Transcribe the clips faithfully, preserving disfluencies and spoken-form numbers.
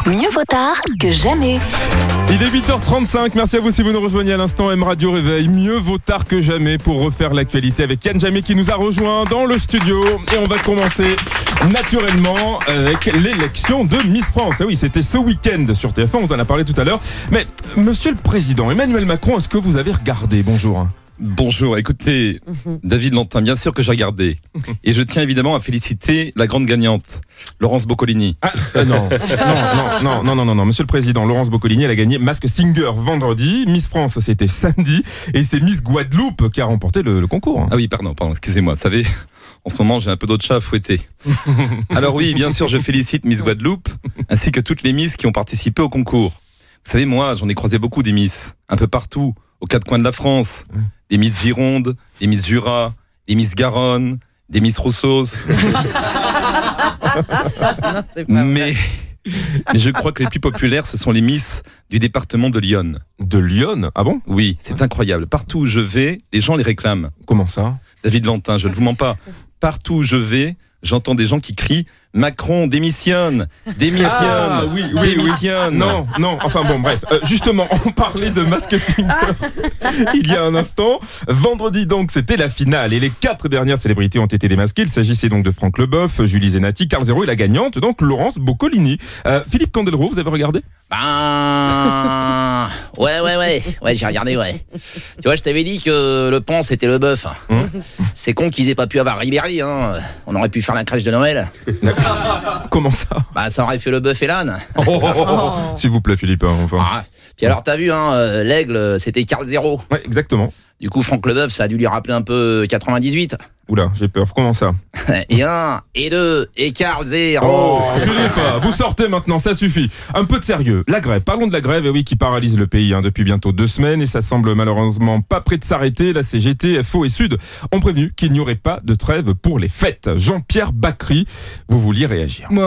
Mieux vaut tard que jamais. Il est huit heures trente-cinq, merci à vous si vous nous rejoignez à l'instant. M Radio Réveil, mieux vaut tard que jamais pour refaire l'actualité avec Yann Jamé qui nous a rejoint dans le studio. Et on va commencer naturellement avec l'élection de Miss France. Et oui, c'était ce week-end sur T F un, on vous en a parlé tout à l'heure. Mais monsieur le président Emmanuel Macron, est-ce que vous avez regardé? Bonjour. Bonjour, écoutez, David Lantin, bien sûr que j'ai regardé. Et je tiens évidemment à féliciter la grande gagnante, Laurence Boccolini. Ah, euh, non. non, non, non, non, non, non, non, monsieur le président, Laurence Boccolini, elle a gagné Mask Singer vendredi. Miss France, c'était samedi. Et c'est Miss Guadeloupe qui a remporté le, le concours. Ah oui, pardon, pardon, excusez-moi. Vous savez, en ce moment, j'ai un peu d'autres chats à fouetter. Alors oui, bien sûr, je félicite Miss Guadeloupe, ainsi que toutes les Miss qui ont participé au concours. Vous savez, moi, j'en ai croisé beaucoup des Miss, un peu partout, aux quatre coins de la France. Des Miss Gironde, des Miss Jura, des Miss Garonne, des Miss Roussos. mais, mais je crois que les plus populaires, ce sont les Miss du département de l'Yonne. De l'Yonne? Ah bon? Oui, c'est incroyable. Partout où je vais, les gens les réclament. Comment ça? David Lantin, je ne vous mens pas. Partout où je vais, j'entends des gens qui crient « Macron, démissionne, démissionne, ah, oui, oui, démissionne !» Oui. Non, non, enfin bon, bref. Euh, justement, on parlait de Mask Singer il y a un instant. Vendredi, donc, c'était la finale. Et les quatre dernières célébrités ont été démasquées. Il s'agissait donc de Franck Leboeuf, Julie Zenati, Carl Zero et la gagnante, donc Laurence Boccolini. Euh, Philippe Candeloro, vous avez regardé? Ben... Ouais, ouais, ouais. Ouais, j'ai regardé, ouais. Tu vois, je t'avais dit que le pont, c'était le bœuf. Hum. C'est con qu'ils aient pas pu avoir Ribéry, hein. On aurait pu faire la crèche de Noël. Comment ça? Bah, ça aurait fait le bœuf et l'âne. Oh, oh, oh, oh. S'il vous plaît, Philippe, hein, enfin. Ah. Puis alors, t'as vu, hein, l'aigle, c'était Carl Zero. Ouais, exactement. Du coup, Franck Leboeuf, ça a dû lui rappeler un peu quatre-vingt-dix-huit. Oula, j'ai peur. Comment ça? Et un, et deux, et Carl Zero. Oh, Philippe, vous sortez maintenant, ça suffit. Un peu de sérieux. La grève. Parlons de la grève, et oui, qui paralyse le pays hein, depuis bientôt deux semaines, et ça semble malheureusement pas près de s'arrêter. La C G T, F O et Sud ont prévenu qu'il n'y aurait pas de trêve pour les fêtes. Jean-Pierre Bacry, vous vouliez réagir? Ouais.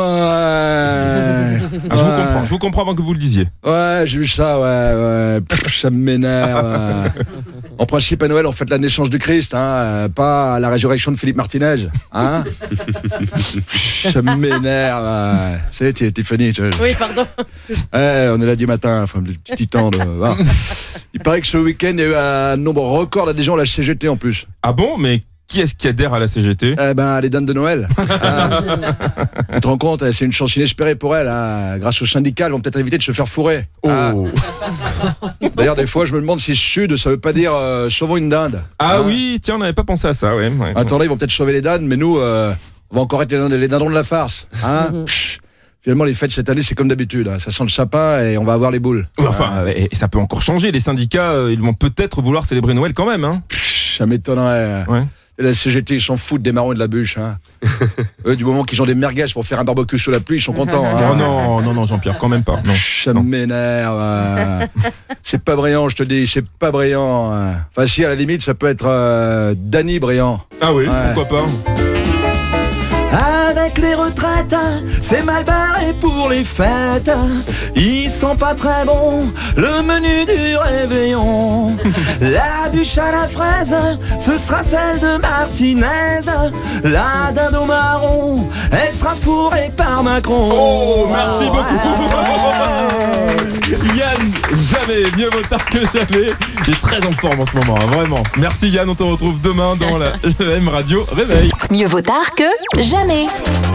Ah, je vous comprends. Je vous comprends avant que vous le disiez. Ouais, j'ai vu ça. Ouais, ouais. Pff, ça m'énerve. Ouais. En principe, à Noël, on fête la naissance du Christ, hein, pas la résurrection de Philippe Martinez, hein. Ça m'énerve. C'est Tiffany. Oui, pardon. Ouais, on est là du matin, enfin, du petit temps. De, hein. Il paraît que ce week-end, il y a eu un nombre record d'adhésions à la C G T en plus. Ah bon? Mais qui est-ce qui adhère à la C G T? Eh ben, les dames de Noël. Ah. Tu te rends compte, c'est une chance inespérée pour elles. Hein. Grâce au syndicat, elles vont peut-être éviter de se faire fourrer. Oh. Ah. D'ailleurs, des fois, je me demande si Sud, ça veut pas dire euh, sauvons une dinde. Ah hein. Oui, tiens, on n'avait pas pensé à ça, ouais. ouais. Attends, là, ils vont peut-être sauver les dindes, mais nous, euh, on va encore être les, les dindons de la farce. Hein. Pff, finalement, les fêtes cette année, c'est comme d'habitude. Hein. Ça sent le sapin et on va avoir les boules. Ouais, enfin, ah. et ça peut encore changer. Les syndicats, euh, ils vont peut-être vouloir célébrer Noël quand même. Hein. Pff, ça m'étonnerait. Ouais. Et la C G T, ils s'en foutent des marrons et de la bûche. Hein. Eux, du moment qu'ils ont des merguez pour faire un barbecue sous la pluie, ils sont contents. Hein. Oh non, non, non, Jean-Pierre, quand même pas. Non. Ça non. m'énerve. Hein. C'est pas brillant, je te dis, c'est pas brillant. Hein. Enfin, si, à la limite, ça peut être euh, Danny brillant. Ah oui, ouais. Pourquoi pas. Avec les retraites, c'est mal barré pour les fêtes. Ils sont pas très bons, le menu du réveillon. La bûche à la fraise, ce sera celle de Martinez. La dinde au marron, elle sera fourrée par Macron. Oh, merci beaucoup. Yann, jamais, mieux vaut tard que jamais. Il est très en forme en ce moment, hein, vraiment. Merci Yann, on te retrouve demain dans la M Radio Réveil. Mieux vaut tard que jamais.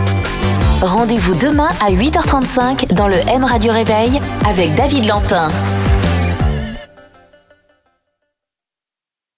Rendez-vous demain à huit heures trente-cinq dans le M Radio Réveil avec David Lantin.